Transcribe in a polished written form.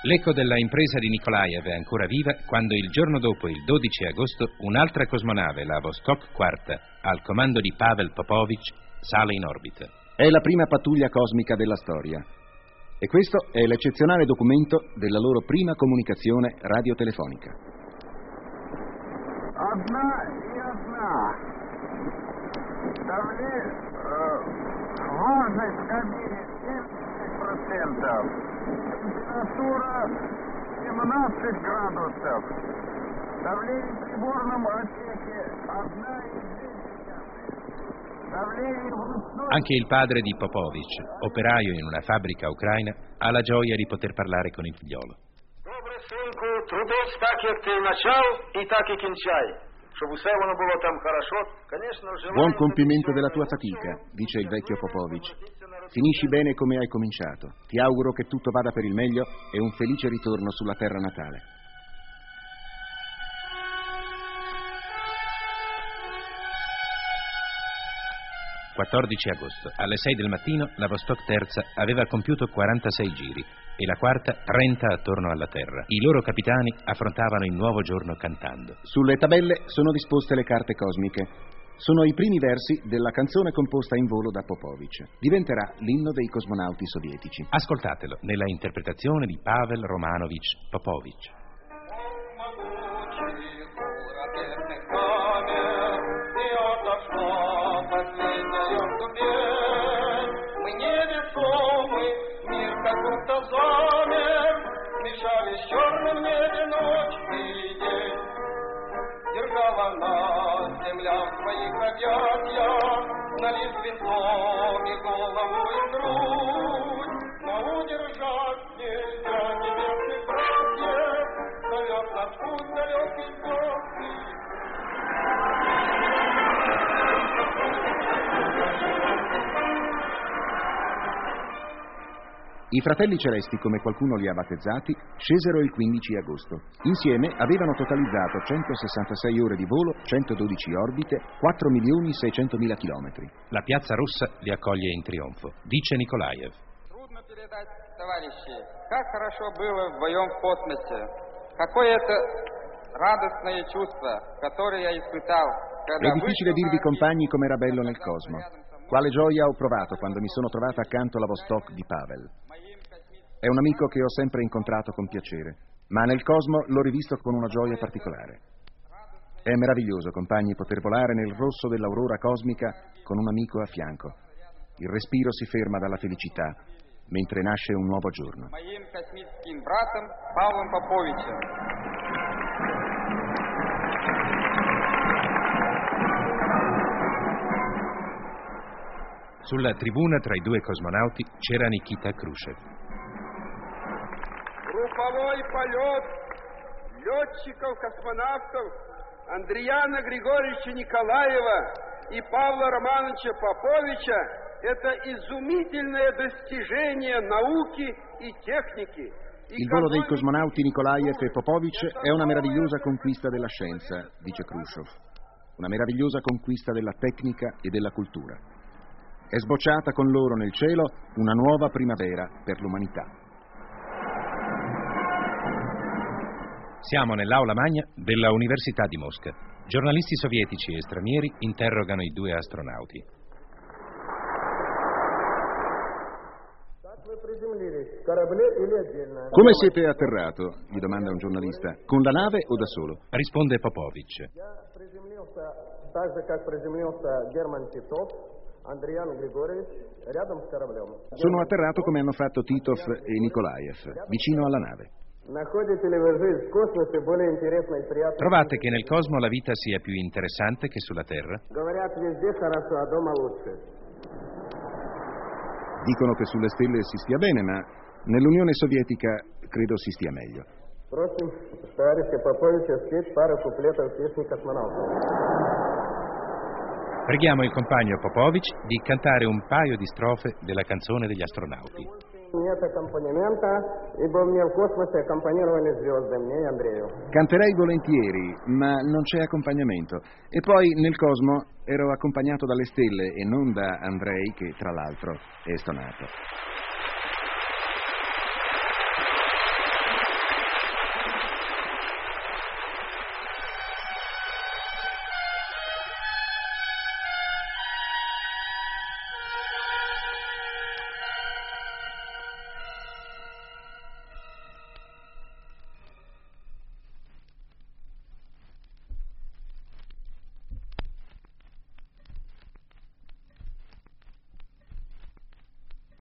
L'eco della impresa di Nikolaev è ancora viva quando il giorno dopo, il 12 agosto, un'altra cosmonave, la Vostok IV, al comando di Pavel Popovich, sale in orbita. È la prima pattuglia cosmica della storia. E questo è l'eccezionale documento della loro prima comunicazione radiotelefonica. Одна и одна. Влажность в кабине 70%. Температура 17 градусов. Давление в приборном отсеке 1,2. Давление вручную... Anche il padre di Popovich, operaio in una fabbrica ucraina, ha la gioia di poter parlare con il figliolo. Добре, синку, трудись так, як ти почав, і так і кінчай. Щоб усе воно було там хорошо, конечно, Buon compimento della tua fatica, dice il vecchio Popovich. Finisci bene come hai cominciato. Ti auguro che tutto vada per il meglio e un felice ritorno sulla terra natale. Il 14 agosto, alle 6 del mattino, la Vostok III aveva compiuto 46 giri e la quarta 30 attorno alla Terra. I loro capitani affrontavano il nuovo giorno cantando. Sulle tabelle sono disposte le carte cosmiche. Sono i primi versi della canzone composta in volo da Popovich. Diventerà l'inno dei cosmonauti sovietici. Ascoltatelo nella interpretazione di Pavel Romanovich Popovich. I fratelli celesti, come qualcuno li ha battezzati, scesero il 15 agosto. Insieme avevano totalizzato 166 ore di volo, 112 orbite, 4.600.000 chilometri. La piazza rossa li accoglie in trionfo. Dice Nikolaev. Трудно передать, товарищи, как хорошо было вдвоем в космосе. Какое это радостное чувство, которое я испытал, когда... È difficile dirvi, compagni, com'era bello nel cosmo. Quale gioia ho provato quando mi sono trovato accanto alla Vostok di Pavel. È un amico che ho sempre incontrato con piacere, ma nel cosmo l'ho rivisto con una gioia particolare. È meraviglioso, compagni, poter volare nel rosso dell'aurora cosmica con un amico a fianco. Il respiro si ferma dalla felicità, mentre nasce un nuovo giorno. Моим космическим братом Павлом Поповичем. Sulla tribuna tra i due cosmonauti c'era Nikita Khrushchev. Групповой полет летчиков-космонавтов Андриана Григорьевича Николаева и Павла Романовича Поповича – это изумительное достижение науки и техники. Il volo dei cosmonauti Nikolaev e Popovich è una meravigliosa conquista della scienza, dice Khrushchev. Una meravigliosa conquista della tecnica e della cultura. È sbocciata con loro nel cielo una nuova primavera per l'umanità. Siamo nell'aula magna della Università di Mosca. Giornalisti sovietici e stranieri interrogano i due astronauti. Come siete atterrato? Gli domanda un giornalista. Con la nave o da solo? Risponde Popovich. Sono atterrato come hanno fatto Titov e Nikolaev, vicino alla nave. Trovate che nel cosmo la vita sia più interessante che sulla Terra? Dicono che sulle stelle si stia bene, ma nell'Unione Sovietica credo si stia meglio. Preghiamo il compagno Popovich di cantare un paio di strofe della canzone degli astronauti. Canterei volentieri, ma non c'è accompagnamento. E poi nel cosmo ero accompagnato dalle stelle e non da Andrei, che tra l'altro è stonato.